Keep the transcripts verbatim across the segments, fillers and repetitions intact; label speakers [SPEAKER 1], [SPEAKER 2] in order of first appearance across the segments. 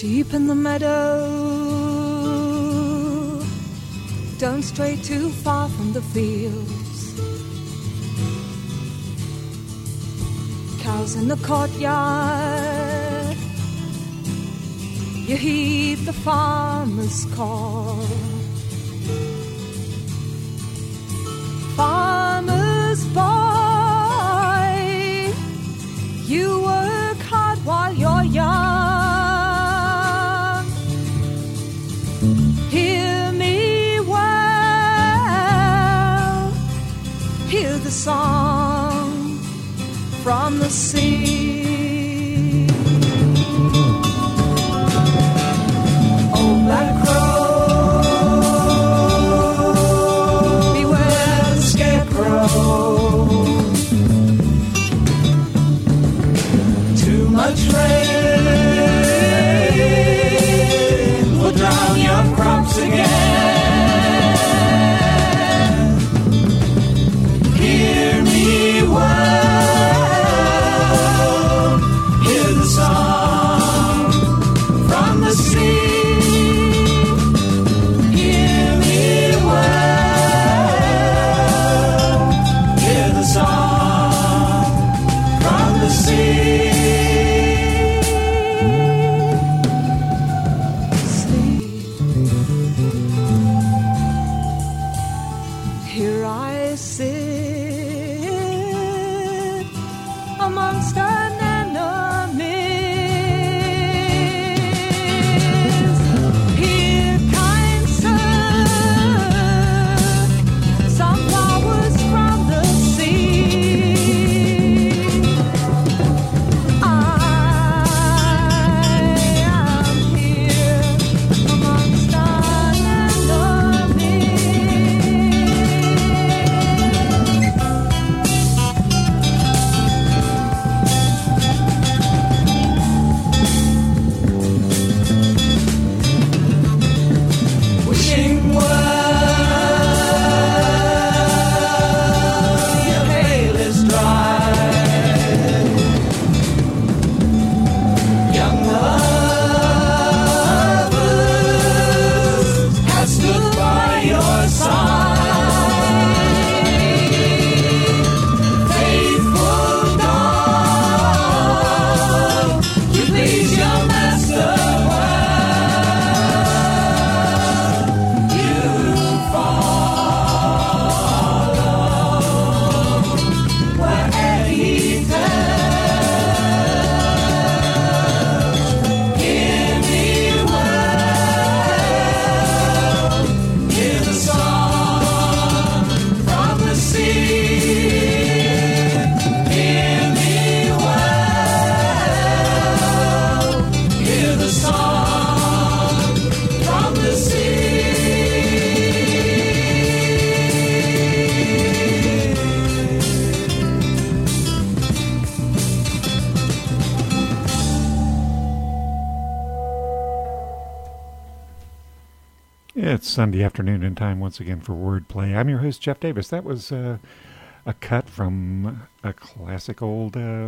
[SPEAKER 1] Sheep in the meadow, don't stray too far from the fields. Cows in the courtyard, you heed the farmer's call. Farmer's boy, you work hard while you're young. Hear me well, hear the song from the sea. Oh, black crow, beware the scarecrow. Too much rain will drown your crops again. Hear me well, hear the song from the sea. Hear me well, hear the song from the sea. Here I sit amongst anemones. Here, kind sir, some flowers from the sea. I am here amongst anemones. Wishing well, your hail is dry. Young lovers have stood by your side. Faithful dog, you please your master well. You follow where he tells. Hear me well, hear the song from the sea. Hear me well, hear the song from the sea.
[SPEAKER 2] It's Sunday afternoon and time once again for Wordplay. I'm your host, Jeff Davis. That was uh, a cut from a classic old, uh,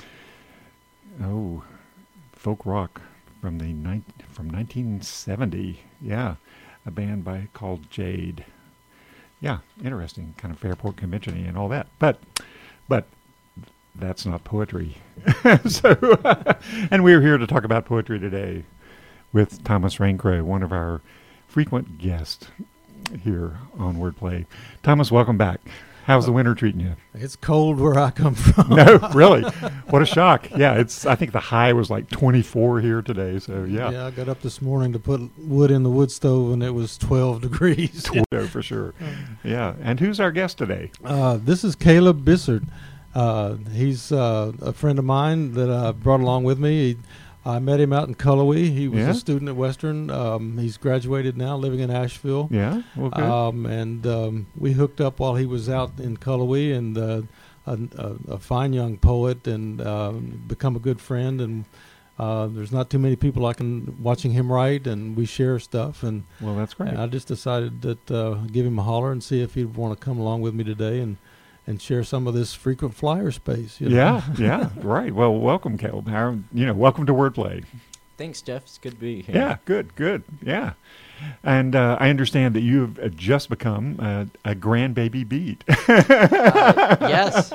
[SPEAKER 2] oh, folk rock from the ni- from nineteen seventy. Yeah, a band by called Jade. Yeah, interesting, kind of Fairport Convention-y and all that. But, but that's not poetry. so, and we're here to talk about poetry today with Thomas Raincrow, one of our frequent guests here on Wordplay. Thomas, welcome back. How's the winter treating you?
[SPEAKER 3] It's cold where I come from.
[SPEAKER 2] No, really? What a shock. Yeah, it's. I think the high was like twenty-four here today, so yeah.
[SPEAKER 3] Yeah, I got up this morning to put wood in the wood stove, and it was twelve degrees.
[SPEAKER 2] No, for sure. Yeah, and who's our guest today?
[SPEAKER 3] Uh, this is Caleb Bissard. Uh, he's uh, a friend of mine that I brought along with me. He, I met him out in Cullowhee. He was
[SPEAKER 2] Yeah?
[SPEAKER 3] a student at Western. Um, he's graduated now, living in Asheville.
[SPEAKER 2] Yeah, well, good.
[SPEAKER 3] Um, and um, we hooked up while he was out in Cullowhee, and uh, a, a, a fine young poet, and uh, become a good friend. And uh, there's not too many people I can watching him write, and we share stuff. And,
[SPEAKER 2] well, that's great.
[SPEAKER 3] and I just decided that uh, give him a holler and see if he'd want to come along with me today and and share some of this frequent flyer space. You know?
[SPEAKER 2] Yeah, yeah, right. Well, welcome, Caleb. How, you know, welcome to Wordplay.
[SPEAKER 4] Thanks, Jeff. It's good to be here.
[SPEAKER 2] Yeah, good, good. Yeah. And uh, I understand that you've uh, just become uh, a grandbaby beat.
[SPEAKER 4] Uh, yes.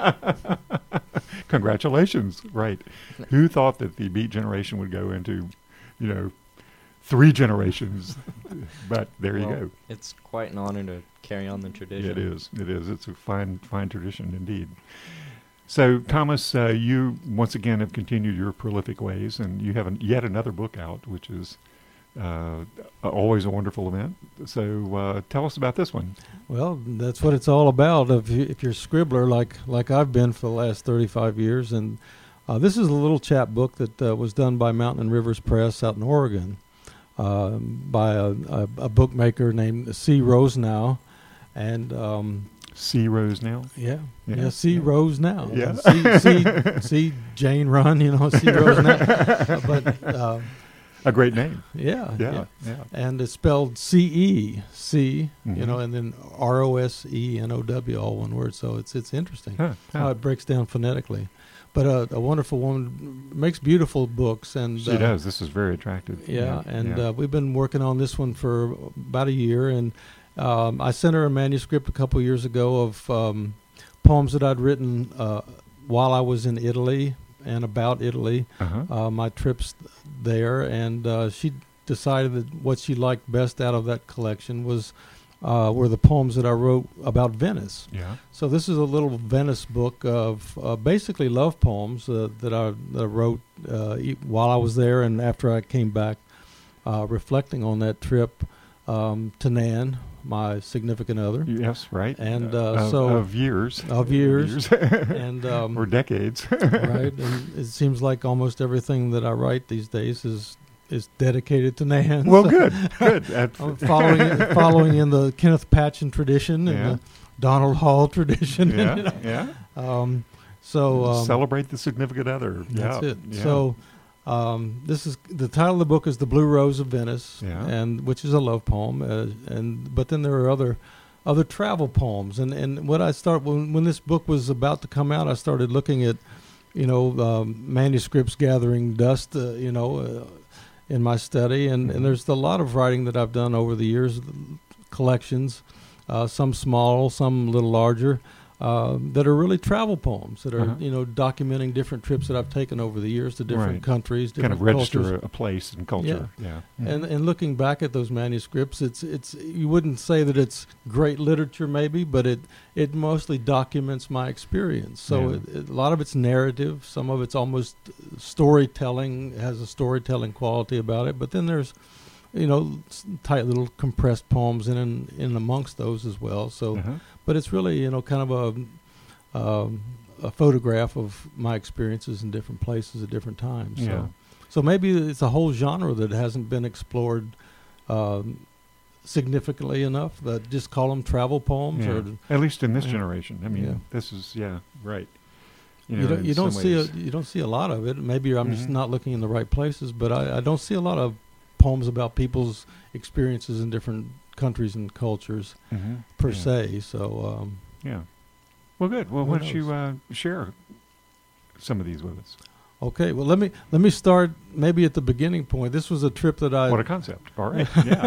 [SPEAKER 2] Congratulations. Right. Who thought that the beat generation would go into, you know, three generations? But there you
[SPEAKER 4] Well,
[SPEAKER 2] go.
[SPEAKER 4] It's quite an honor to carry on the tradition.
[SPEAKER 2] It is. It is. It's a fine, fine tradition indeed. So, Thomas, uh, you once again have continued your prolific ways, and you have an, yet another book out, which is uh, always a wonderful event. So, uh, tell us about this one.
[SPEAKER 3] Well, that's what it's all about. If, you, if you're a scribbler like like I've been for the last thirty-five years, and uh, this is a little chap book that uh, was done by Mountain and Rivers Press out in Oregon uh, by a, a, a bookmaker named C. Rosenau, and um,
[SPEAKER 2] C. Rose now.
[SPEAKER 3] yeah,
[SPEAKER 2] Yeah,
[SPEAKER 3] yeah, C.
[SPEAKER 2] yeah.
[SPEAKER 3] Rose now,
[SPEAKER 2] Yeah.
[SPEAKER 3] C, C, C. Jane Run, you know, C. Rose now, uh, but. Uh,
[SPEAKER 2] A great name.
[SPEAKER 3] Yeah,
[SPEAKER 2] Yeah, yeah.
[SPEAKER 3] and it's spelled C E C,
[SPEAKER 2] Mhm.
[SPEAKER 3] you know, and then R O S E N O W, all one word. So it's it's interesting
[SPEAKER 2] Huh,
[SPEAKER 3] how
[SPEAKER 2] huh.
[SPEAKER 3] it breaks down phonetically. But uh, a wonderful woman makes beautiful books, and
[SPEAKER 2] She
[SPEAKER 3] uh,
[SPEAKER 2] does. This is very attractive.
[SPEAKER 3] Yeah, and
[SPEAKER 2] yeah.
[SPEAKER 3] Uh, we've been working on this one for about a year, and um, I sent her a manuscript a couple years ago of um, poems that I'd written uh, while I was in Italy and about Italy.
[SPEAKER 2] Uh-huh.
[SPEAKER 3] Uh, my trips there, and uh, she decided that what she liked best out of that collection was uh, were the poems that I wrote about Venice.
[SPEAKER 2] Yeah.
[SPEAKER 3] So this is a little Venice book of uh, basically love poems uh, that, I, that I wrote uh, e- while I was there and after I came back, uh, reflecting on that trip um, to Nan, my significant other,
[SPEAKER 2] Yes, right.
[SPEAKER 3] And,
[SPEAKER 2] Uh,
[SPEAKER 3] uh,
[SPEAKER 2] of,
[SPEAKER 3] so-
[SPEAKER 2] of years.
[SPEAKER 3] of years, and um,
[SPEAKER 2] or decades.
[SPEAKER 3] right? And it seems like almost everything that I write these days is is dedicated to Nan.
[SPEAKER 2] Well,
[SPEAKER 3] So
[SPEAKER 2] good, good. At-
[SPEAKER 3] I'm following following in the Kenneth Patchen tradition and
[SPEAKER 2] Yeah.
[SPEAKER 3] the Donald Hall tradition.
[SPEAKER 2] yeah,
[SPEAKER 3] you know.
[SPEAKER 2] yeah.
[SPEAKER 3] Um, so um,
[SPEAKER 2] Celebrate the significant other.
[SPEAKER 3] that's
[SPEAKER 2] yeah.
[SPEAKER 3] it.
[SPEAKER 2] Yeah.
[SPEAKER 3] So um, this is the title of the book is "The Blue Rose of Venice,"
[SPEAKER 2] Yeah.
[SPEAKER 3] and which is a love poem. Uh, and but then there are other other travel poems. And and what I start when when this book was about to come out, I started looking at you know um, manuscripts gathering dust. Uh, you know. Uh, in my study, and,
[SPEAKER 2] Mhm.
[SPEAKER 3] and there's a lot of writing that I've done over the years, collections, uh, some small, some a little larger, uh, that are really travel poems that are,
[SPEAKER 2] Uh-huh.
[SPEAKER 3] you know, documenting different trips that I've taken over the years to different
[SPEAKER 2] Right.
[SPEAKER 3] countries,
[SPEAKER 2] kind
[SPEAKER 3] different
[SPEAKER 2] of register
[SPEAKER 3] cultures.
[SPEAKER 2] a, a place and culture. Yeah.
[SPEAKER 3] And and looking back at those manuscripts, it's it's you wouldn't say that it's great literature maybe, but it it mostly documents my experience. So
[SPEAKER 2] Yeah.
[SPEAKER 3] it, it, a lot of it's narrative, some of it's almost storytelling, has a storytelling quality about it. But then there's, you know, s- tight little compressed poems in in, in amongst those as well. So,
[SPEAKER 2] Uh-huh.
[SPEAKER 3] but it's really you know kind of a um, a photograph of my experiences in different places at different times.
[SPEAKER 2] Yeah.
[SPEAKER 3] So. So maybe it's a whole genre that hasn't been explored um, significantly enough. That just call them travel poems,
[SPEAKER 2] Yeah.
[SPEAKER 3] or
[SPEAKER 2] At least in this
[SPEAKER 3] Yeah.
[SPEAKER 2] generation. I mean,
[SPEAKER 3] Yeah.
[SPEAKER 2] this is yeah, right.
[SPEAKER 3] you,
[SPEAKER 2] know,
[SPEAKER 3] don't
[SPEAKER 2] in
[SPEAKER 3] you don't
[SPEAKER 2] some
[SPEAKER 3] see a,
[SPEAKER 2] ways.
[SPEAKER 3] you don't see a lot of it. Maybe I'm just
[SPEAKER 2] Mhm.
[SPEAKER 3] not looking in the right places, but I, I don't see a lot of poems about people's experiences in different countries and cultures
[SPEAKER 2] Mhm.
[SPEAKER 3] per
[SPEAKER 2] yeah.
[SPEAKER 3] se. So um,
[SPEAKER 2] Yeah. Well, good. Well,
[SPEAKER 3] Who
[SPEAKER 2] why don't you uh, share some of these with us?
[SPEAKER 3] okay, well let me let me start maybe at the beginning point. This was a trip that I
[SPEAKER 2] What a concept! All right. Yeah.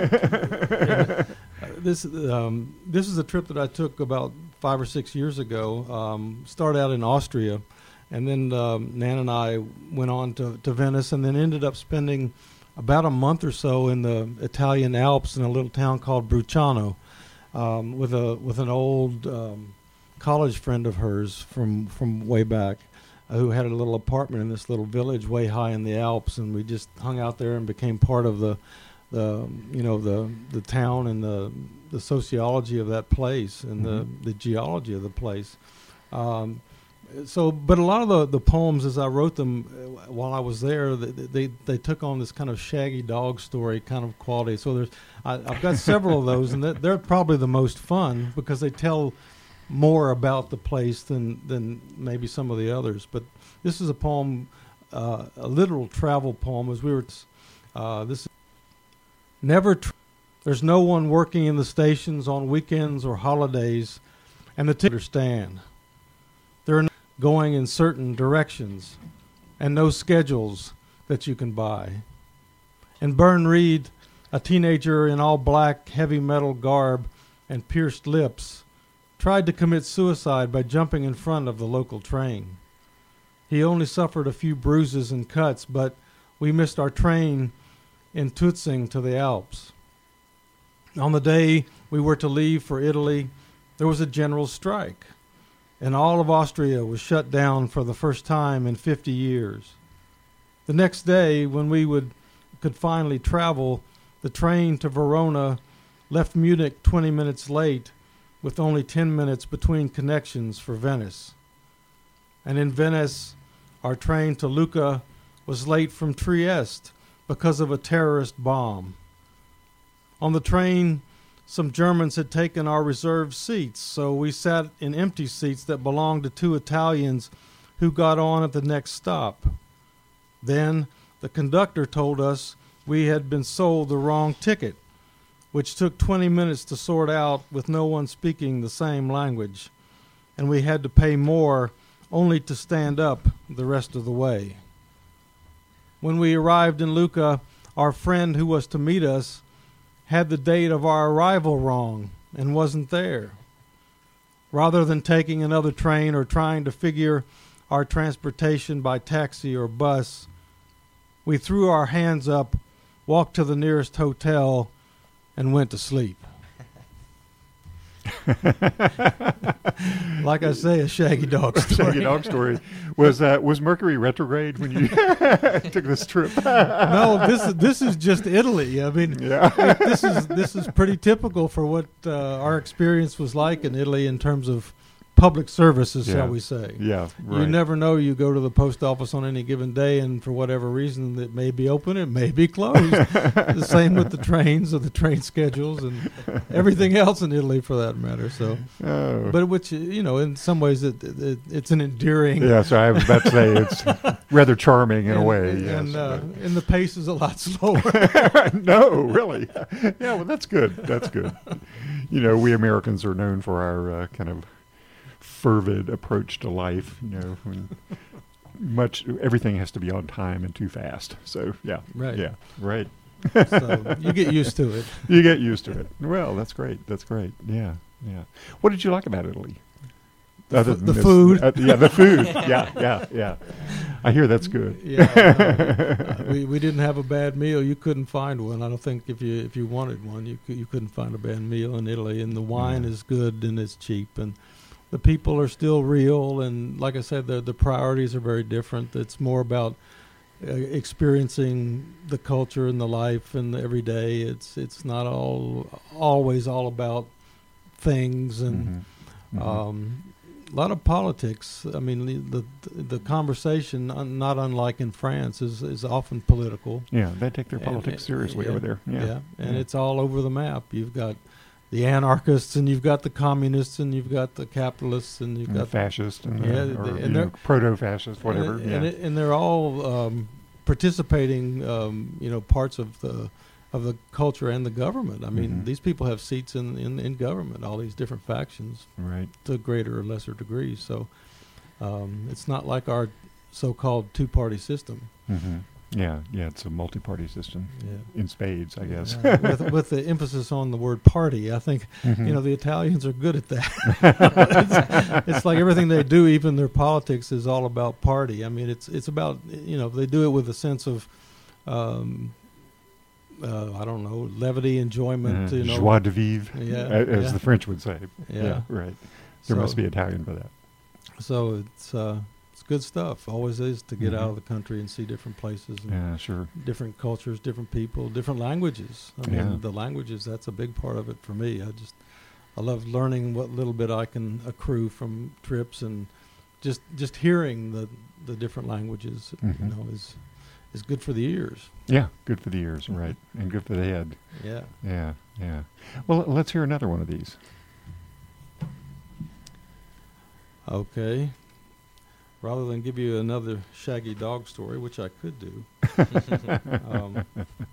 [SPEAKER 3] Uh, this um, this is a trip that I took about five or six years ago. Um, started out in Austria, and then um, Nan and I went on to, to Venice, and then ended up spending about a month or so in the Italian Alps in a little town called Bruciano, um, with a with an old um, college friend of hers from from way back, uh, who had a little apartment in this little village way high in the Alps, and we just hung out there and became part of the the you know the the town and the the sociology of that place and
[SPEAKER 2] Mhm.
[SPEAKER 3] the the geology of the place. Um, so, but a lot of the, the poems as I wrote them uh, while I was there, they, they they took on this kind of shaggy dog story kind of quality. So there's I, I've got several of those, and they're, they're probably the most fun because they tell more about the place than than maybe some of the others. But this is a poem, uh, a literal travel poem. As we were, uh, this never. Tr- there's no one working in the stations on weekends or holidays, and the t- understand. They're not going in certain directions, and no schedules, that you can buy. And Byrne Reed, a teenager in all black heavy metal garb and pierced lips, tried to commit suicide by jumping in front of the local train. He only suffered a few bruises and cuts, but we missed our train in Tutzing to the Alps. On the day we were to leave for Italy, there was a general strike, and all of Austria was shut down for the first time in fifty years. The next day, when we would could finally travel, the train to Verona left Munich twenty minutes late, with only ten minutes between connections for Venice. And in Venice, our train to Lucca was late from Trieste because of a terrorist bomb. On the train, some Germans had taken our reserved seats, so we sat in empty seats that belonged to two Italians who got on at the next stop. Then the conductor told us we had been sold the wrong ticket, which took twenty minutes to sort out with no one speaking the same language, and we had to pay more only to stand up the rest of the way. When we arrived in Lucca, our friend who was to meet us had the date of our arrival wrong and wasn't there. Rather than taking another train or trying to figure our transportation by taxi or bus, we threw our hands up, walked to the nearest hotel, and went to sleep. Like I say, a shaggy dog story.
[SPEAKER 2] Shaggy dog story. Was uh, was Mercury retrograde when you took this trip?
[SPEAKER 3] No, this is this is just Italy. I mean,
[SPEAKER 2] Yeah.
[SPEAKER 3] this is this is pretty typical for what uh, our experience was like in Italy in terms of public services,
[SPEAKER 2] Yeah.
[SPEAKER 3] shall we say.
[SPEAKER 2] Yeah, right.
[SPEAKER 3] You never know. You go to the post office on any given day, and for whatever reason, it may be open, it may be closed. The same with the trains or the train schedules and everything else in Italy, for that matter. So,
[SPEAKER 2] Oh.
[SPEAKER 3] but which you know, in some ways, it, it it's an endearing.
[SPEAKER 2] Yeah, so I was about to say it's rather charming in
[SPEAKER 3] and,
[SPEAKER 2] a way.
[SPEAKER 3] and,
[SPEAKER 2] Yes,
[SPEAKER 3] and, uh,
[SPEAKER 2] but-
[SPEAKER 3] and the pace is a lot slower.
[SPEAKER 2] no, really. Yeah, well, that's good. That's good. You know, we Americans are known for our uh, kind of fervid approach to life. You know, when much everything has to be on time and too fast. So yeah,
[SPEAKER 3] Right.
[SPEAKER 2] Yeah, right.
[SPEAKER 3] So you get used to it.
[SPEAKER 2] You get used to it. Well, that's great. That's great. Yeah, yeah. What did you like about Italy?
[SPEAKER 3] The
[SPEAKER 2] Other
[SPEAKER 3] f-
[SPEAKER 2] than
[SPEAKER 3] the
[SPEAKER 2] this-
[SPEAKER 3] food.
[SPEAKER 2] uh, yeah, the food. Yeah, yeah, yeah. I hear that's good.
[SPEAKER 3] Yeah, uh, we we didn't have a bad meal. You couldn't find one. I don't think if you if you wanted one, you cou- you couldn't find a bad meal in Italy. And the wine
[SPEAKER 2] Yeah.
[SPEAKER 3] is good and it's cheap, and the people are still real. And like I said, the the priorities are very different. It's more about uh, experiencing the culture and the life and the everyday. It's it's not all always all about things and.
[SPEAKER 2] Mhm. Mhm.
[SPEAKER 3] Um, a lot of politics. I mean, the the, the conversation, un, not unlike in France, is, is often political.
[SPEAKER 2] Yeah, they take their
[SPEAKER 3] And-
[SPEAKER 2] politics
[SPEAKER 3] and-
[SPEAKER 2] seriously
[SPEAKER 3] yeah,
[SPEAKER 2] over there. Yeah,
[SPEAKER 3] and
[SPEAKER 2] Yeah.
[SPEAKER 3] it's all over the map. You've got the anarchists, and you've got the communists, and you've got the capitalists, and you've
[SPEAKER 2] and
[SPEAKER 3] got
[SPEAKER 2] fascist and,
[SPEAKER 3] Yeah,
[SPEAKER 2] uh,
[SPEAKER 3] they-
[SPEAKER 2] or,
[SPEAKER 3] and
[SPEAKER 2] you
[SPEAKER 3] they're-
[SPEAKER 2] know, proto-fascist, whatever.
[SPEAKER 3] And,
[SPEAKER 2] yeah.
[SPEAKER 3] and, it, and they're all um, participating, um, you know, parts of the of the culture and the government. I mean,
[SPEAKER 2] Mhm.
[SPEAKER 3] these people have seats in, in, in government. All these different factions.
[SPEAKER 2] Right.
[SPEAKER 3] To greater or lesser degrees. So um, it's not like our so-called two-party system.
[SPEAKER 2] hmm Yeah, yeah. It's a multi-party system
[SPEAKER 3] Yeah.
[SPEAKER 2] in spades, I guess.
[SPEAKER 3] Uh, with, with the emphasis on the word party, I think
[SPEAKER 2] Mhm.
[SPEAKER 3] you know the Italians are good at that. it's, it's like everything they do, even their politics, is all about party. I mean, it's it's about you know they do it with a sense of. Um, uh, I don't know, levity, enjoyment.
[SPEAKER 2] Uh,
[SPEAKER 3] you know,
[SPEAKER 2] joie de vivre,
[SPEAKER 3] Yeah,
[SPEAKER 2] a- as
[SPEAKER 3] yeah.
[SPEAKER 2] the French would say.
[SPEAKER 3] Yeah.
[SPEAKER 2] right. There
[SPEAKER 3] So-
[SPEAKER 2] must be Italian for that.
[SPEAKER 3] So it's uh, it's good stuff. Always is to get
[SPEAKER 2] Mhm.
[SPEAKER 3] out of the country and see different places and
[SPEAKER 2] Yeah, sure.
[SPEAKER 3] different cultures, different people, different languages. I mean,
[SPEAKER 2] Yeah.
[SPEAKER 3] the languages, that's a big part of it for me. I just I love learning what little bit I can accrue from trips, and just just hearing the the different languages.
[SPEAKER 2] Mhm.
[SPEAKER 3] You know, is is good for the ears.
[SPEAKER 2] Yeah, good for the ears, right, and good for the head.
[SPEAKER 3] Yeah.
[SPEAKER 2] Yeah, yeah. Well, let's hear another one of these.
[SPEAKER 3] Okay. Rather than give you another shaggy dog story, which I could do, um,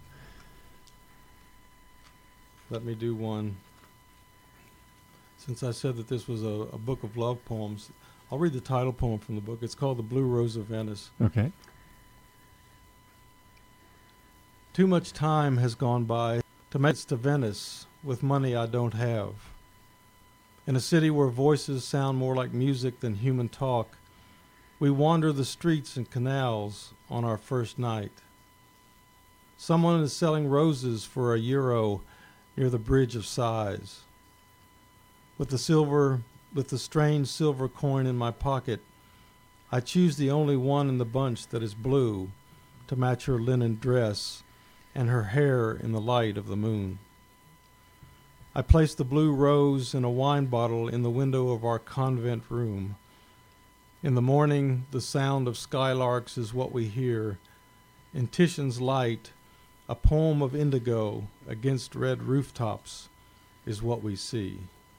[SPEAKER 3] let me do one. Since I said that this was a, a book of love poems, I'll read the title poem from the book. It's called The Blue Rose of Venice.
[SPEAKER 2] Okay.
[SPEAKER 3] Too much time has gone by to make it to Venice with money I don't have. In a city where voices sound more like music than human talk, we wander the streets and canals on our first night. Someone is selling roses for a euro near the Bridge of Sighs. With the silver, with the strange silver coin in my pocket, I choose the only one in the bunch that is blue to match her linen dress and her hair in the light of the moon. I place the blue rose in a wine bottle in the window of our convent room. In the morning, the sound of skylarks is what we hear. In Titian's light, a poem of indigo against red rooftops is what we see.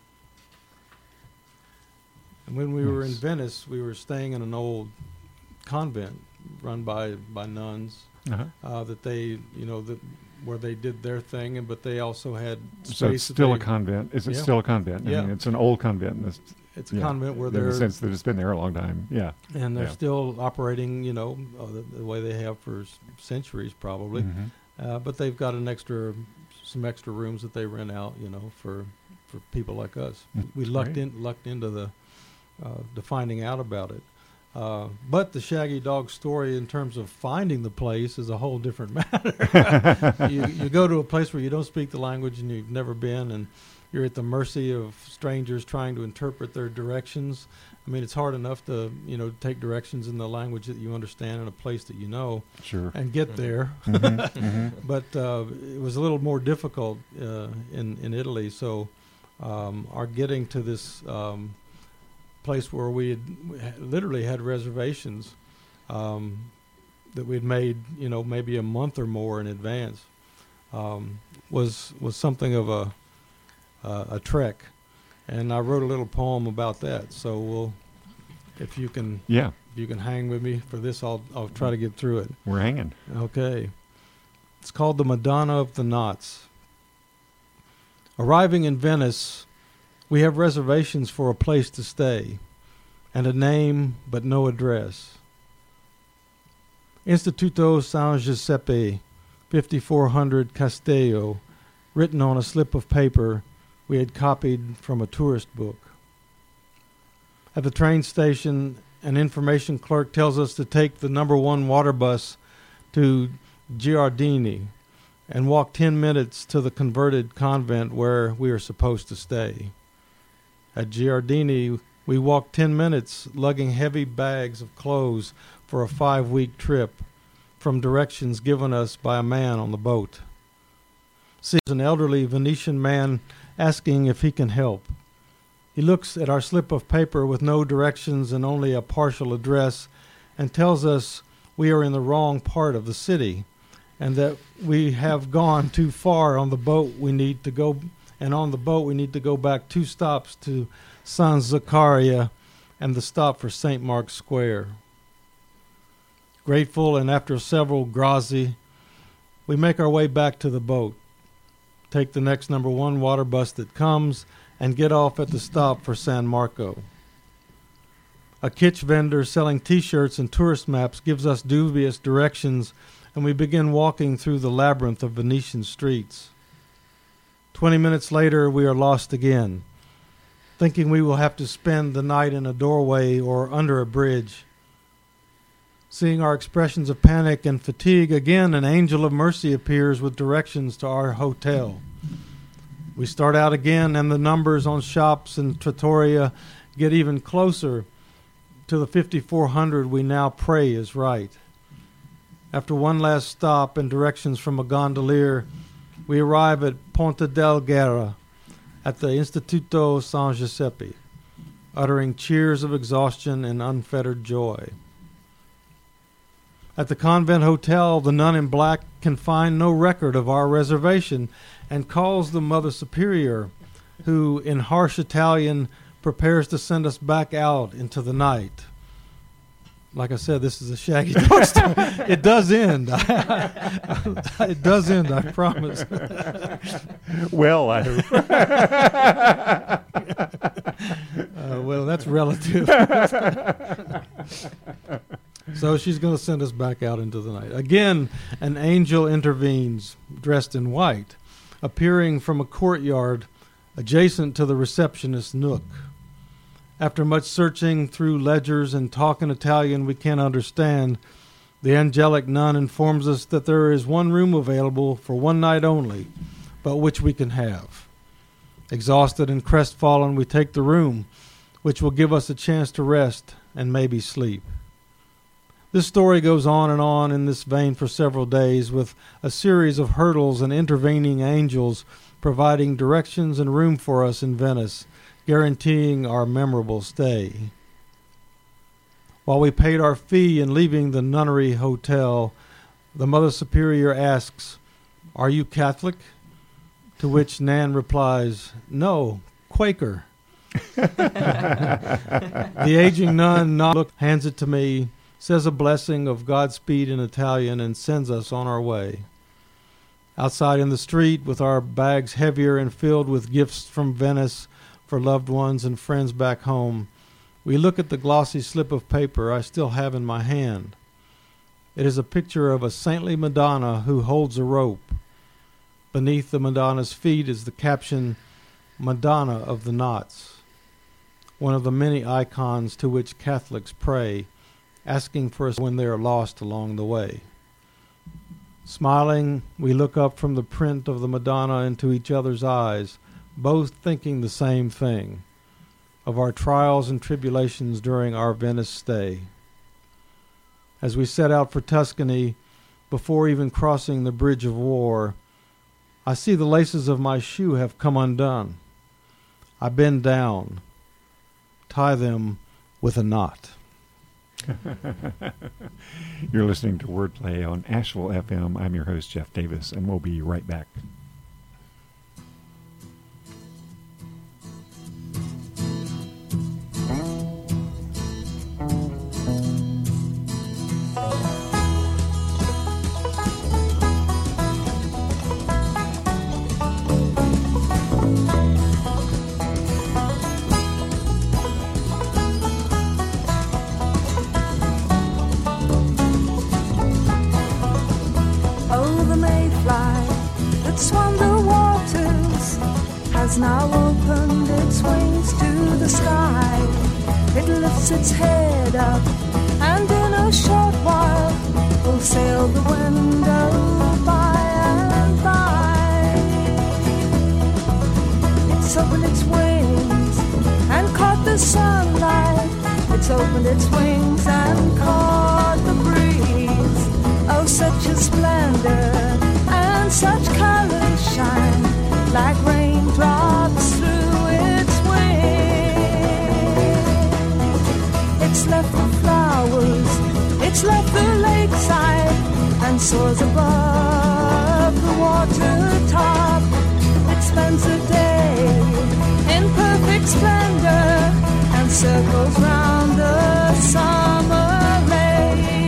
[SPEAKER 3] And when we were in
[SPEAKER 2] Yes.
[SPEAKER 3] Venice, we were staying in an old convent run by, by nuns.
[SPEAKER 2] Uh-huh.
[SPEAKER 3] Uh, that they, you know, that where they did their thing, and but they also had space.
[SPEAKER 2] So it's
[SPEAKER 3] that
[SPEAKER 2] still
[SPEAKER 3] they-
[SPEAKER 2] a convent. Is it
[SPEAKER 3] Yeah.
[SPEAKER 2] still a convent? I
[SPEAKER 3] Yeah.
[SPEAKER 2] mean, it's an old convent. In this,
[SPEAKER 3] It's a
[SPEAKER 2] yeah,
[SPEAKER 3] convent where
[SPEAKER 2] in
[SPEAKER 3] they're
[SPEAKER 2] the sense that it's been there a long time. Yeah.
[SPEAKER 3] and they're
[SPEAKER 2] yeah.
[SPEAKER 3] still operating, you know, uh, the, the way they have for s- centuries probably.
[SPEAKER 2] Mhm.
[SPEAKER 3] Uh, but they've got an extra, some extra rooms that they rent out, you know, for for people like us.
[SPEAKER 2] Mm,
[SPEAKER 3] We lucked
[SPEAKER 2] great.
[SPEAKER 3] in, lucked into the, uh, the finding out about it. Uh, but the Shaggy Dog story, in terms of finding the place, is a whole different matter. you, you go to a place where you don't speak the language and you've never been, and you're at the mercy of strangers trying to interpret their directions. I mean, it's hard enough to, you know, take directions in the language that you understand in a place that you know
[SPEAKER 2] Sure.
[SPEAKER 3] and get
[SPEAKER 4] Mhm.
[SPEAKER 3] there.
[SPEAKER 2] Mhm, mhm.
[SPEAKER 3] But uh, it was a little more difficult uh, in in Italy. So um, our getting to this um, place where we had we had literally had reservations um, that we'd made, you know, maybe a month or more in advance, um, was was something of a uh, a trek. And I wrote a little poem about that. So we'll, if you can,
[SPEAKER 2] Yeah,
[SPEAKER 3] if you can hang with me for this, I'll I'll try to get through it.
[SPEAKER 2] we're hanging.
[SPEAKER 3] Okay. It's called The Madonna of the Knots. Arriving in Venice, we have reservations for a place to stay and a name but no address. Instituto San Giuseppe, fifty-four hundred Castello, written on a slip of paper we had copied from a tourist book. At the train station, an information clerk tells us to take the number one water bus to Giardini and walk ten minutes to the converted convent where we are supposed to stay. At Giardini, we walked ten minutes lugging heavy bags of clothes for a five-week trip from directions given us by a man on the boat. Sees an elderly Venetian man asking if he can help. He looks at our slip of paper with no directions and only a partial address and tells us we are in the wrong part of the city and that we have gone too far on the boat we need to go, and on the boat we need to go back two stops to San Zaccaria and the stop for Saint Mark's Square. Grateful, and after several grazie, we make our way back to the boat, take the next number one water bus that comes, and get off at the stop for San Marco. A kitsch vendor selling T-shirts and tourist maps gives us dubious directions, and we begin walking through the labyrinth of Venetian streets. Twenty minutes later, we are lost again, thinking we will have to spend the night in a doorway or under a bridge. Seeing our expressions of panic and fatigue, again an angel of mercy appears with directions to our hotel. We start out again, and the numbers on shops and trattoria get even closer to the fifty-four hundred we now pray is right. After one last stop and directions from a gondolier, we arrive at Ponte del Guerra at the Instituto San Giuseppe, uttering cheers of exhaustion and unfettered joy. At the convent hotel, the nun in black can find no record of our reservation and calls the Mother Superior, who, in harsh Italian, prepares to send us back out into the night. Like I said, this is a Shaggy Dog story. It does end. It does end, I promise.
[SPEAKER 2] Well, I hope.
[SPEAKER 3] Uh, well, that's relative. So she's going to send us back out into the night. Again, an angel intervenes, dressed in white, appearing from a courtyard adjacent to the receptionist's nook. After much searching through ledgers and talk in Italian we can't understand, the angelic nun informs us that there is one room available for one night only, but which we can have. Exhausted and crestfallen, we take the room, which will give us a chance to rest and maybe sleep. This story goes on and on in this vein for several days, with a series of hurdles and intervening angels providing directions and room for us in Venice, guaranteeing our memorable stay. While we paid our fee in leaving the Nunnery Hotel, the Mother Superior asks, "Are you Catholic?" To which Nan replies, "No, Quaker." The aging nun not hands it to me, says a blessing of Godspeed in Italian, and sends us on our way. Outside in the street, with our bags heavier and filled with gifts from Venice for loved ones and friends back home, we look at the glossy slip of paper I still have in my hand. It is a picture of a saintly Madonna who holds a rope. Beneath the Madonna's feet is the caption, "Madonna of the Knots," one of the many icons to which Catholics pray, asking for us when they are lost along the way. Smiling, we look up from the print of the Madonna into each other's eyes, both thinking the same thing, of our trials and tribulations during our Venice stay. As we set out for Tuscany, before even crossing the Bridge of War, I see the laces of my shoe have come undone. I bend down, tie them with a knot.
[SPEAKER 2] You're listening to Wordplay on Asheville F M. I'm your host, Jeff Davis, and we'll be right back.
[SPEAKER 1] Has now opened its wings to the sky. It lifts its head up, and in a short while will sail the window by and by. It's opened its wings and caught the sunlight. It's opened its wings and caught the breeze. Oh, such a splendor and such colors shine like raindrops through its wings. It's left the flowers, it's left the lakeside, and soars above the water top. It spends a day in perfect splendor and circles round the summer lake.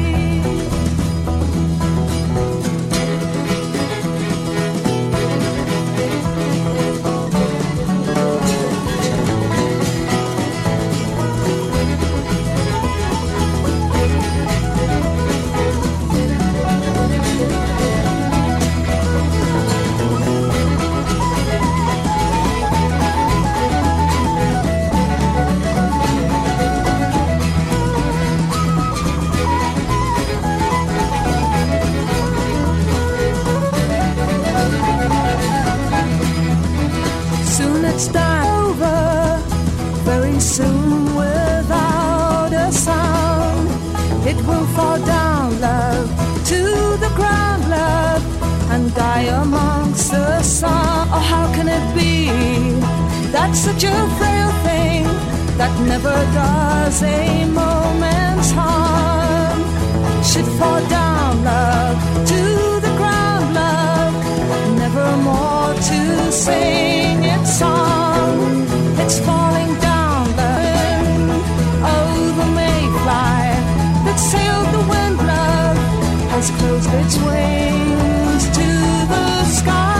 [SPEAKER 1] It's done over very soon without a sound. It will fall down, love, to the ground, love, and die amongst the sun. Oh, how can it be that such a frail thing that never does a moment's harm should fall down, love, to the ground, love, never more to sing its song. It's falling down the wind. Oh, the mayfly that sailed the wind, love, has closed its wings to the sky.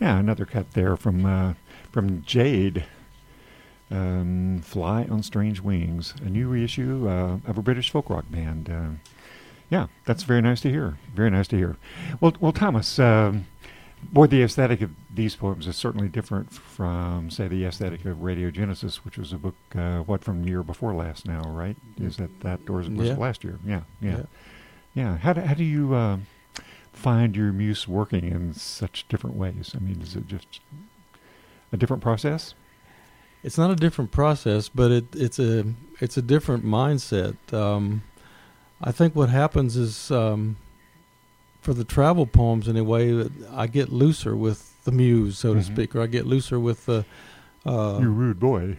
[SPEAKER 2] Yeah, another cut there from uh, from Jade. Um, Fly on Strange Wings, a new reissue uh, of a British folk rock band. Uh, yeah, that's very nice to hear. Very nice to hear. Well, well, Thomas, um, boy, the aesthetic of these poems is certainly different from, say, the aesthetic of Radiogenesis, which was a book, uh, what, from the year before last now, right? Is that that, or was it was
[SPEAKER 3] Yeah.
[SPEAKER 2] it last year? Yeah, yeah.
[SPEAKER 3] Yeah.
[SPEAKER 2] Yeah. How do, how do you uh, find your muse working in such different ways? I mean, is it just a different process?
[SPEAKER 3] It's not a different process, but it, it's a it's a different mindset. Um, I think what happens is, um, for the travel poems anyway, I get looser with the muse, so to
[SPEAKER 2] Mhm.
[SPEAKER 3] speak, or I get looser with the. Uh,
[SPEAKER 2] You rude boy.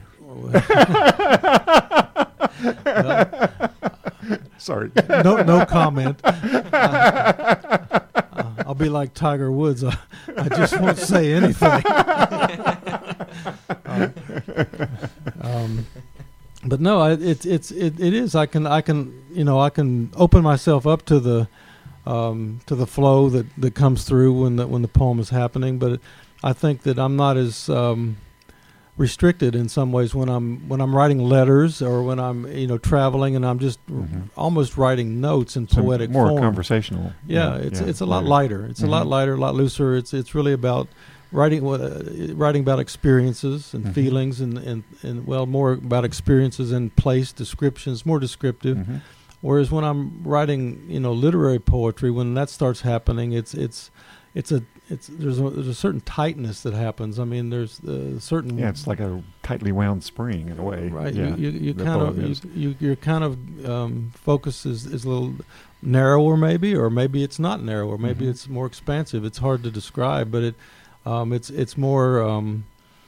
[SPEAKER 3] well,
[SPEAKER 2] Sorry.
[SPEAKER 3] no, no comment. Uh, uh, I'll be like Tiger Woods. I, I just won't say anything. um, um, but no, I, it's it's it, it is. I can I can you know I can open myself up to the um, to the flow that, that comes through when the when the poem is happening. But I think that I'm not as um, restricted in some ways when I'm when I'm writing letters or when I'm you know traveling and I'm just r-
[SPEAKER 2] Mhm.
[SPEAKER 3] almost writing notes in
[SPEAKER 2] Some
[SPEAKER 3] poetic
[SPEAKER 2] more
[SPEAKER 3] form.
[SPEAKER 2] conversational.
[SPEAKER 3] Yeah, it's it's a lot
[SPEAKER 2] yeah.
[SPEAKER 3] lighter. It's a lot
[SPEAKER 2] Mhm.
[SPEAKER 3] lighter, a lot looser. It's it's really about writing what uh, writing about experiences and
[SPEAKER 2] Mhm.
[SPEAKER 3] feelings and, and and well more about experiences and place descriptions, more descriptive.
[SPEAKER 2] Mhm.
[SPEAKER 3] Whereas when I'm writing, you know, literary poetry, when that starts happening, it's it's it's a it's there's a, there's a certain tightness that happens. I mean, there's a certain
[SPEAKER 2] Yeah, it's like a tightly wound spring in a way.
[SPEAKER 3] right.
[SPEAKER 2] Yeah,
[SPEAKER 3] You you, you
[SPEAKER 2] the
[SPEAKER 3] kind of
[SPEAKER 2] poem
[SPEAKER 3] you,
[SPEAKER 2] is.
[SPEAKER 3] you your kind of um, focus is, is a little narrower, maybe, or maybe it's not narrower. Maybe
[SPEAKER 2] Mhm.
[SPEAKER 3] it's more expansive. It's hard to describe, but it um, it's it's more um,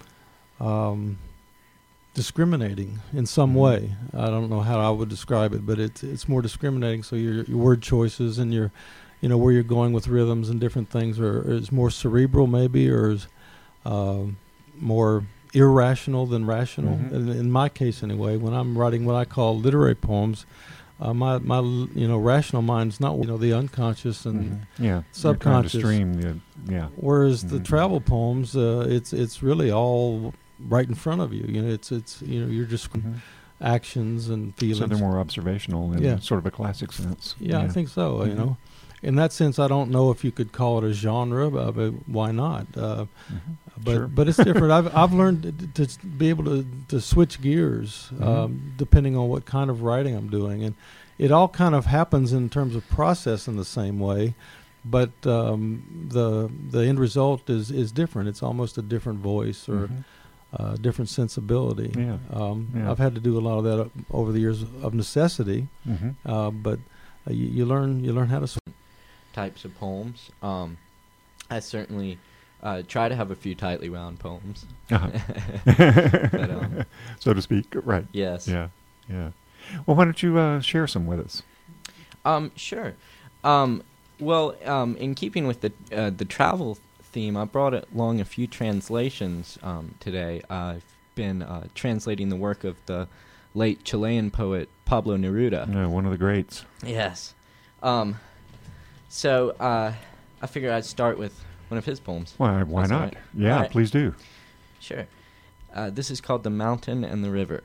[SPEAKER 3] um, discriminating in some
[SPEAKER 2] Mhm.
[SPEAKER 3] way. I don't know how I would describe it, but it's it's more discriminating. So your your word choices and your you know where you're going with rhythms and different things are is more cerebral maybe, or is um, more irrational than rational.
[SPEAKER 2] Mhm.
[SPEAKER 3] In, in my case, anyway, when I'm writing what I call literary poems, uh, my my l- you know rational mind's not you know the unconscious and.
[SPEAKER 2] Mhm. Yeah,
[SPEAKER 3] subconscious.
[SPEAKER 2] You're trying to stream the, yeah.
[SPEAKER 3] Whereas the
[SPEAKER 2] Mhm.
[SPEAKER 3] travel poems, uh, it's it's really all right in front of you. You know, it's it's you know you're just
[SPEAKER 2] Mhm.
[SPEAKER 3] actions and feelings.
[SPEAKER 2] So they're more observational in
[SPEAKER 3] Yeah.
[SPEAKER 2] sort of a classic sense.
[SPEAKER 3] Yeah, I think so. You
[SPEAKER 2] Mhm.
[SPEAKER 3] know, in that sense, I don't know if you could call it a genre, but, but why not? Uh,
[SPEAKER 2] Mhm.
[SPEAKER 3] but
[SPEAKER 2] Sure.
[SPEAKER 3] but it's different. I've I've learned to, to be able to to switch gears
[SPEAKER 2] Mhm.
[SPEAKER 3] um, depending on what kind of writing I'm doing, and it all kind of happens in terms of process in the same way. But um, the the end result is, is different. It's almost a different voice or
[SPEAKER 2] Mhm.
[SPEAKER 3] a different sensibility.
[SPEAKER 2] Yeah.
[SPEAKER 3] Um,
[SPEAKER 2] Yeah.
[SPEAKER 3] I've had to do a lot of that o- over the years of necessity,
[SPEAKER 2] Mhm.
[SPEAKER 3] uh, but uh, you, you learn you learn how to. Sw-
[SPEAKER 4] Types of poems. Um, I certainly uh, try to have a few tightly wound poems.
[SPEAKER 2] Uh-huh.
[SPEAKER 4] But, um,
[SPEAKER 2] so to speak. Right.
[SPEAKER 4] Yes.
[SPEAKER 2] Yeah. Yeah. Well, why don't you uh, share some with us?
[SPEAKER 4] Um, sure. Um, well, um, in keeping with the uh, the travel theme, I brought along a few translations um, today. I've been uh, translating the work of the late Chilean poet Pablo Neruda.
[SPEAKER 2] No, one of the greats.
[SPEAKER 4] Yes. Um, so uh, I figured I'd start with one of his poems.
[SPEAKER 2] Why? Why
[SPEAKER 4] That's all
[SPEAKER 2] not?
[SPEAKER 4] right.
[SPEAKER 2] Yeah,
[SPEAKER 4] All right.
[SPEAKER 2] please do.
[SPEAKER 4] Sure. Uh, this is called The Mountain and the River.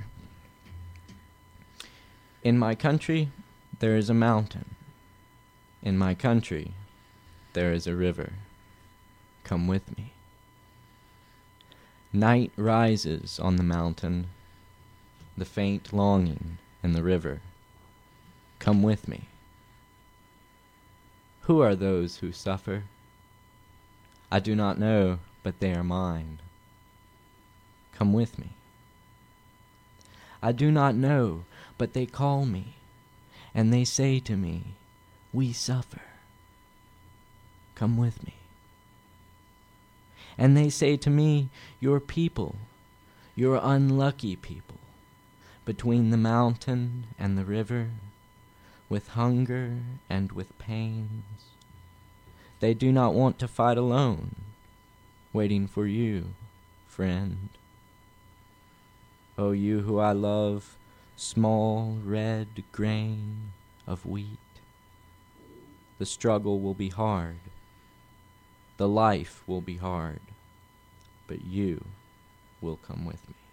[SPEAKER 4] In my country, there is a mountain. In my country, there is a river. Come with me. Night rises on the mountain, the faint longing in the river. Come with me. Who are those who suffer? I do not know, but they are mine. Come with me. I do not know, but they call me, and they say to me, we suffer. Come with me. And they say to me, your people, your unlucky people, between the mountain and the river, with hunger and with pains, they do not want to fight alone, waiting for you, friend. O you who I love, small red grain of wheat. The struggle will be hard. The life will be hard. but you will come with me.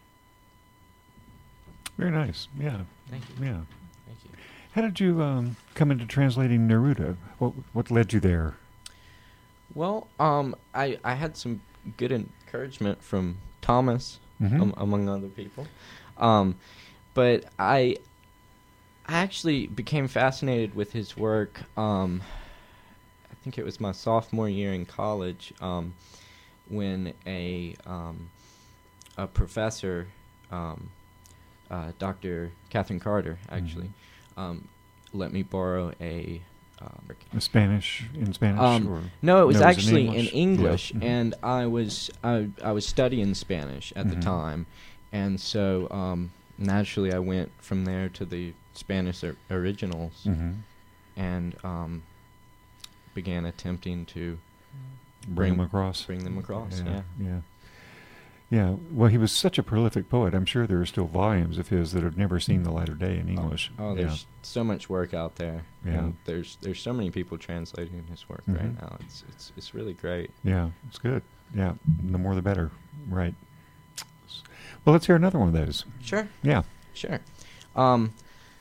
[SPEAKER 2] Very nice. Yeah.
[SPEAKER 4] Thank you.
[SPEAKER 2] Yeah.
[SPEAKER 4] Thank you.
[SPEAKER 2] How did you um, come into translating Neruda? What what led you there?
[SPEAKER 4] Well, um, I, I had some good encouragement from Thomas,
[SPEAKER 2] Mhm.
[SPEAKER 4] um, among other people. Um, but I I actually became fascinated with his work. Um, I think it was my sophomore year in college um, when a um, a professor, um, uh, Doctor Catherine Carter, actually, um, let me borrow a. Um,
[SPEAKER 2] The Spanish in Spanish,
[SPEAKER 4] Um,
[SPEAKER 2] or
[SPEAKER 4] no, it was
[SPEAKER 2] No, it was in
[SPEAKER 4] actually in
[SPEAKER 2] English.
[SPEAKER 4] English,
[SPEAKER 2] Yeah. Mhm.
[SPEAKER 4] and I was I, I was studying Spanish at
[SPEAKER 2] Mhm.
[SPEAKER 4] the time, and so um, naturally I went from there to the Spanish or- originals,
[SPEAKER 2] Mhm.
[SPEAKER 4] and um, began attempting to
[SPEAKER 2] bring
[SPEAKER 4] bring-
[SPEAKER 2] them across.
[SPEAKER 4] bring them across.
[SPEAKER 2] Yeah,
[SPEAKER 4] Yeah.
[SPEAKER 2] yeah, yeah. Well, he was such a prolific poet. I'm sure there are still volumes of his that have never seen the light of day in English.
[SPEAKER 4] Oh,
[SPEAKER 2] yeah.
[SPEAKER 4] there's so much work out there,
[SPEAKER 2] Yeah.
[SPEAKER 4] and there's there's so many people translating his work
[SPEAKER 2] Mhm.
[SPEAKER 4] right now. It's it's it's really great.
[SPEAKER 2] Yeah, it's good. Yeah, the more the better. Right. Well, let's hear another one of those.
[SPEAKER 4] Sure.
[SPEAKER 2] Yeah.
[SPEAKER 4] Sure. Um,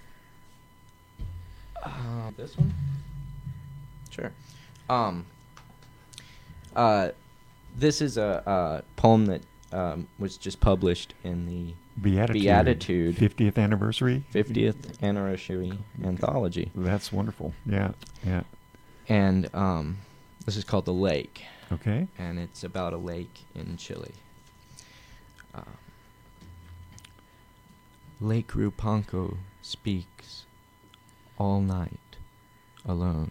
[SPEAKER 4] uh, this one? Sure. Um, uh, this is a, a poem that um, was just published in the
[SPEAKER 2] Beatitude.
[SPEAKER 4] Beatitude.
[SPEAKER 2] fiftieth anniversary.
[SPEAKER 4] fiftieth Anniversary Anthology.
[SPEAKER 2] That's wonderful. Yeah, yeah.
[SPEAKER 4] And um, this is called The Lake,
[SPEAKER 2] Okay.
[SPEAKER 4] and it's about a lake in Chile. Uh, Lake Rupanco speaks all night alone.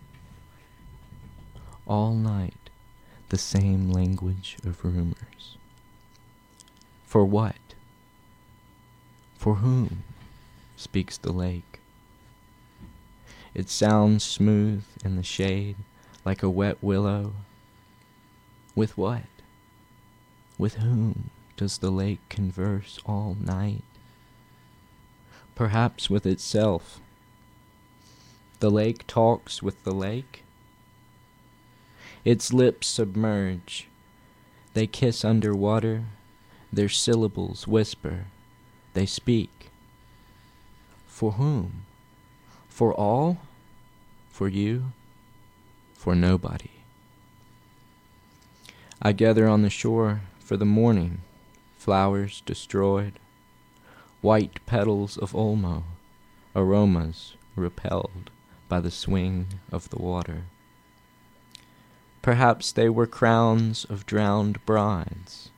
[SPEAKER 4] All night the same language of rumors. For what? For whom speaks the lake? It sounds smooth in the shade like a wet willow. With what? With whom does the lake converse all night? Perhaps with itself. The lake talks with the lake. Its lips submerge. They kiss underwater. Their syllables whisper. They speak. For whom? For all? For you? For nobody. I gather on the shore for the morning, flowers destroyed, white petals of Olmo, aromas repelled by the swing of the water. Perhaps they were crowns of drowned brides.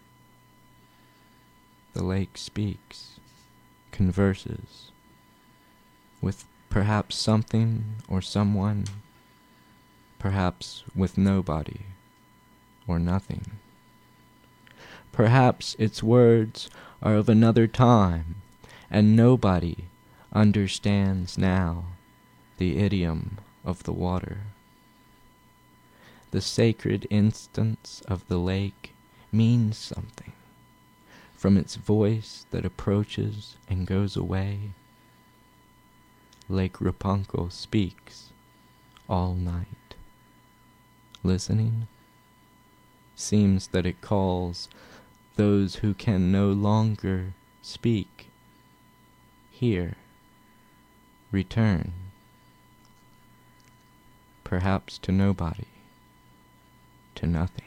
[SPEAKER 4] The lake speaks, converses, with perhaps something or someone, perhaps with nobody or nothing. Perhaps its words are of another time, and nobody understands now the idiom of the water. The sacred instance of the lake means something, from its voice that approaches and goes away. Lake Rupanco speaks all night. Listening, seems that it calls those who can no longer speak. Here, return, perhaps to nobody, to nothing.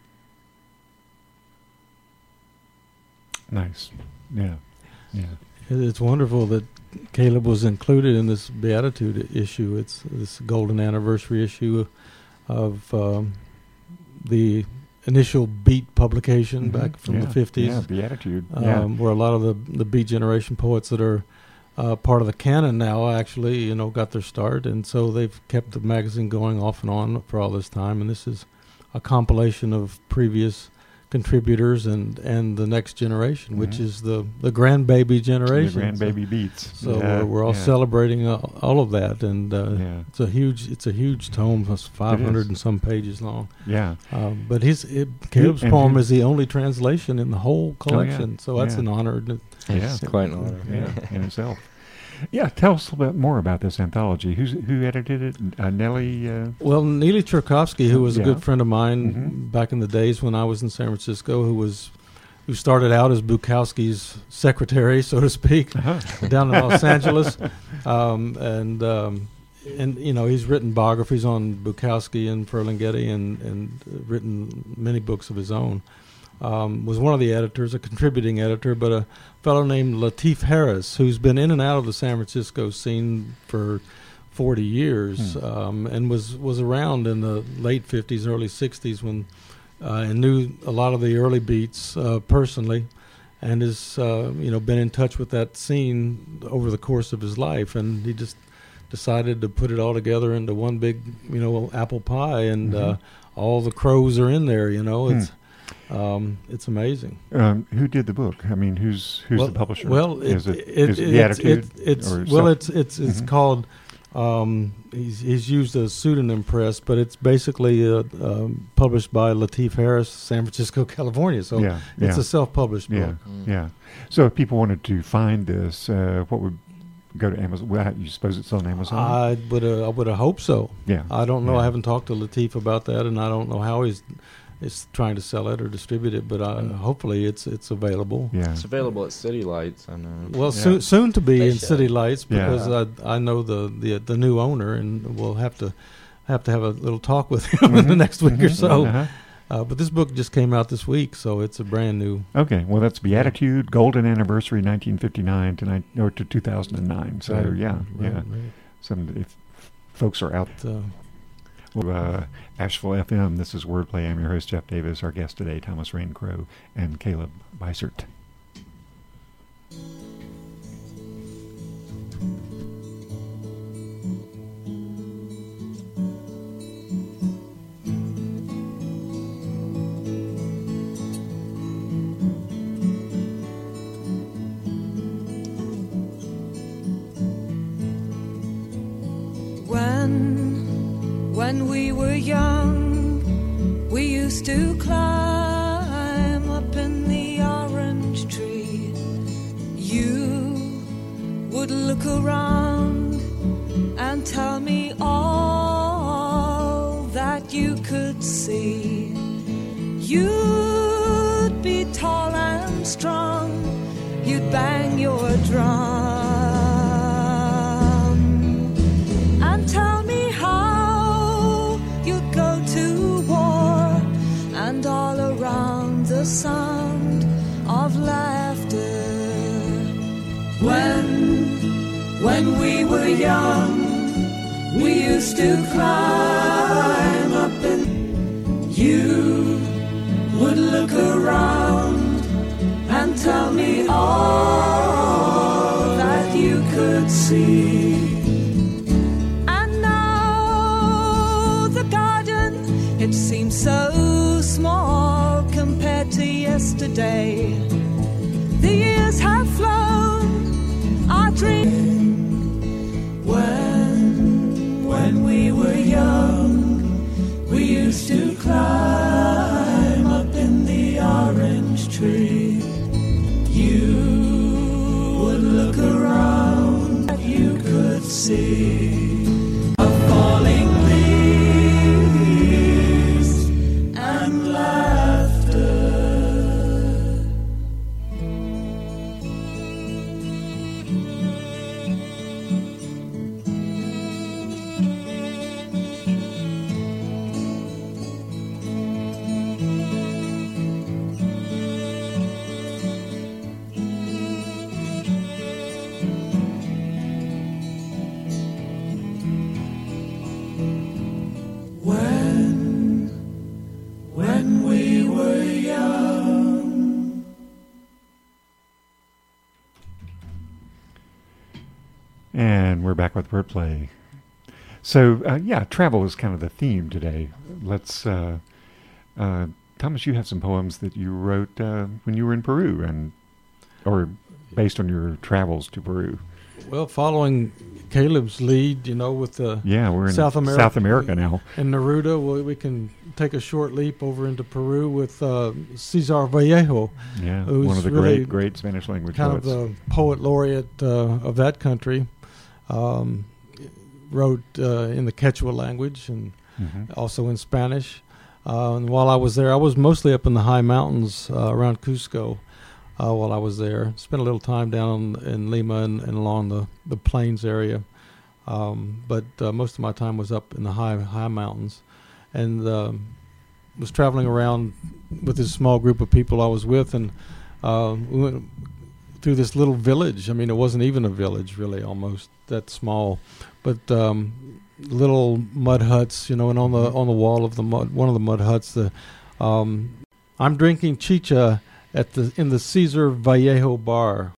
[SPEAKER 2] Nice. Yeah. Yeah.
[SPEAKER 3] It- It's wonderful that Caleb was included in this Beatitude issue. It's this golden anniversary issue of um, the initial Beat publication
[SPEAKER 2] Mhm.
[SPEAKER 3] back from
[SPEAKER 2] Yeah.
[SPEAKER 3] the fifties,
[SPEAKER 2] Yeah, Beatitude.
[SPEAKER 3] um,
[SPEAKER 2] yeah.
[SPEAKER 3] where a lot of the, the Beat generation poets that are uh, part of the canon now actually, you know, got their start. And so they've kept the magazine going off and on for all this time. And this is a compilation of previous contributors and, and the next generation, which
[SPEAKER 2] Mhm.
[SPEAKER 3] is the, the grandbaby generation.
[SPEAKER 2] The grandbaby beats.
[SPEAKER 3] So
[SPEAKER 2] Yeah,
[SPEAKER 3] we're, we're all
[SPEAKER 2] yeah.
[SPEAKER 3] celebrating uh, all of that, and uh,
[SPEAKER 2] Yeah.
[SPEAKER 3] it's a huge it's a huge tome. It's five hundred and some pages long.
[SPEAKER 2] Yeah.
[SPEAKER 3] Um, but his it, Caleb's
[SPEAKER 2] and
[SPEAKER 3] poem
[SPEAKER 2] he-
[SPEAKER 3] is the only translation in the whole collection, so that's
[SPEAKER 2] yeah.
[SPEAKER 3] an honor. To,
[SPEAKER 2] Yeah.
[SPEAKER 4] It's quite an honor.
[SPEAKER 2] Yeah, in itself. Yeah, tell us a little bit more about this anthology. Who's who edited it? Uh, Nellie. Uh,
[SPEAKER 3] well, Neely Cherkovsky, who was
[SPEAKER 2] Yeah.
[SPEAKER 3] a good friend of mine
[SPEAKER 2] Mhm.
[SPEAKER 3] back in the days when I was in San Francisco, who was who started out as Bukowski's secretary, so to speak,
[SPEAKER 2] Uh-huh.
[SPEAKER 3] down in Los Angeles, um, and um, and you know he's written biographies on Bukowski and Ferlinghetti, and and written many books of his own. Um, was one of the editors, a contributing editor, but a fellow named Lateef Harris, who's been in and out of the San Francisco scene for forty years,
[SPEAKER 2] Hmm.
[SPEAKER 3] um, and was, was around in the late fifties, early sixties, when uh, and knew a lot of the early beats uh, personally, and has uh, you know been in touch with that scene over the course of his life, and he just decided to put it all together into one big you know apple pie, and
[SPEAKER 2] Mhm.
[SPEAKER 3] uh, all the crows are in there. You know,
[SPEAKER 2] Hmm.
[SPEAKER 3] it's um, it's amazing.
[SPEAKER 2] Um, who did the book? I mean, who's who's
[SPEAKER 3] well,
[SPEAKER 2] the publisher?
[SPEAKER 3] Well, it,
[SPEAKER 2] is it,
[SPEAKER 3] it,
[SPEAKER 2] is it
[SPEAKER 3] it-
[SPEAKER 2] the
[SPEAKER 3] it's,
[SPEAKER 2] Attitude?
[SPEAKER 3] it- it's
[SPEAKER 2] or
[SPEAKER 3] well,
[SPEAKER 2] some-
[SPEAKER 3] it's it's it's
[SPEAKER 2] Mhm.
[SPEAKER 3] called. Um, he's he's used a pseudonym press, but it's basically uh, um, published by Lateef Harris, San Francisco, California. So
[SPEAKER 2] yeah,
[SPEAKER 3] it's
[SPEAKER 2] yeah,
[SPEAKER 3] a self-published
[SPEAKER 2] yeah,
[SPEAKER 3] book.
[SPEAKER 4] Mm.
[SPEAKER 2] yeah. So if people wanted to find this, uh, what would go to Amazon? Well, you suppose it's on Amazon?
[SPEAKER 3] I would uh, I would have hoped so.
[SPEAKER 2] yeah,
[SPEAKER 3] I don't know.
[SPEAKER 2] Yeah.
[SPEAKER 3] I haven't talked to Lateef about that, and I don't know how he's is trying to sell it or distribute it. But I, hopefully, it's it's available.
[SPEAKER 2] yeah.
[SPEAKER 4] It's available at City Lights, I know.
[SPEAKER 3] Well,
[SPEAKER 2] Yeah.
[SPEAKER 3] soon soon to be
[SPEAKER 4] They
[SPEAKER 3] in
[SPEAKER 4] should.
[SPEAKER 3] City Lights,
[SPEAKER 2] Yeah.
[SPEAKER 3] because I I know the, the the new owner, and we'll have to have to have a little talk with him in the
[SPEAKER 2] Mhm,
[SPEAKER 3] next week or
[SPEAKER 2] mhm,
[SPEAKER 3] so.
[SPEAKER 2] uh-huh.
[SPEAKER 3] Uh, but this book just came out this week, so it's a brand new.
[SPEAKER 2] Okay, well, that's Beatitude, Golden Anniversary, nineteen fifty-nine to nine, or to two thousand nine. So
[SPEAKER 3] Right,
[SPEAKER 2] yeah,
[SPEAKER 3] right,
[SPEAKER 2] yeah.
[SPEAKER 3] right.
[SPEAKER 2] Some if folks are out.
[SPEAKER 3] Uh,
[SPEAKER 2] Uh, Asheville F M, this is Wordplay. I'm your host, Jeff Davis. Our guest today, Thomas Rain Crow and Caleb Beisert.
[SPEAKER 1] When, when we were young, we used to climb up in the orange tree. You would look around and tell me all that you could see. You'd be tall and strong, you'd bang your drum. And all around the sound of laughter. When, when we were young, we used to climb up and you would look around and tell me all that you could see. And now the garden, it seems so small compared to yesterday. The years have flown, our dream. When, when we were young, we used to climb up in the orange tree. You would look around, you could see a falling leaves and laughter. When, when we were young.
[SPEAKER 2] And we're back with Wordplay. So, uh, yeah, travel is kind of the theme today. Let's, uh, uh, Thomas, you have some poems that you wrote uh, when you were in Peru, and or based on your travels to Peru.
[SPEAKER 3] well, following Caleb's lead, you know, with the
[SPEAKER 2] Yeah, we're in
[SPEAKER 3] South America.
[SPEAKER 2] South America now.
[SPEAKER 3] in Neruda, we, we can take a short leap over into Peru with uh, Cesar Vallejo,
[SPEAKER 2] Yeah,
[SPEAKER 3] Who's
[SPEAKER 2] one of the
[SPEAKER 3] really
[SPEAKER 2] great, great Spanish language
[SPEAKER 3] kind
[SPEAKER 2] poets.
[SPEAKER 3] of the poet laureate uh, of that country. Um, wrote uh, in the Quechua language and
[SPEAKER 2] Mhm.
[SPEAKER 3] also in Spanish. Uh, and while I was there, I was mostly up in the high mountains uh, around Cusco. Uh, while I was there, spent a little time down in Lima and, and along the, the plains area, um, but uh, most of my time was up in the high high mountains, and um, was traveling around with this small group of people I was with, and uh, we went through this little village. I mean, it wasn't even a village, really, almost that small, but um, little mud huts, you know, and on the on the wall of the mud, one of the mud huts, the um, I'm drinking chicha at the in the Cesar Vallejo bar,